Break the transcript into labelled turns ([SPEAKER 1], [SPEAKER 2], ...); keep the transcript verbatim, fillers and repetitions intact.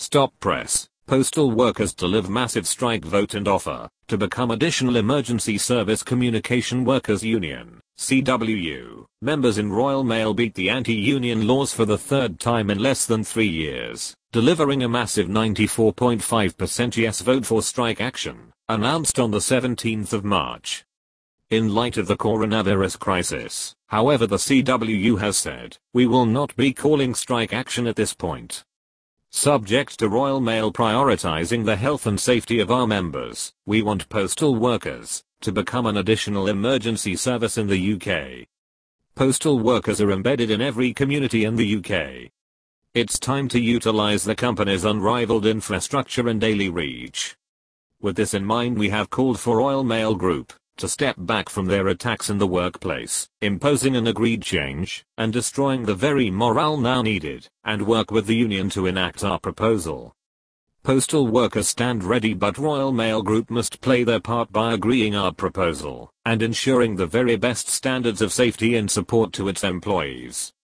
[SPEAKER 1] Stop press. Postal workers to live massive strike vote and offer to become additional emergency service communication workers union, C W U. Members in Royal Mail beat the anti-union laws for the third time in less than three years, delivering a massive ninety-four point five percent yes vote for strike action, announced on the seventeenth of March. In light of the coronavirus crisis, however, the C W U has said, we will not be calling strike action at this point. Subject to Royal Mail prioritizing the health and safety of our members, we want postal workers to become an additional emergency service in the U K. Postal workers are embedded in every community in the U K. It's time to utilize the company's unrivaled infrastructure and daily reach. With this in mind, we have called for Royal Mail Group to step back from their attacks in the workplace, imposing an agreed change, and destroying the very morale now needed, and work with the union to enact our proposal. Postal workers stand ready, but Royal Mail Group must play their part by agreeing our proposal, and ensuring the very best standards of safety and support to its employees.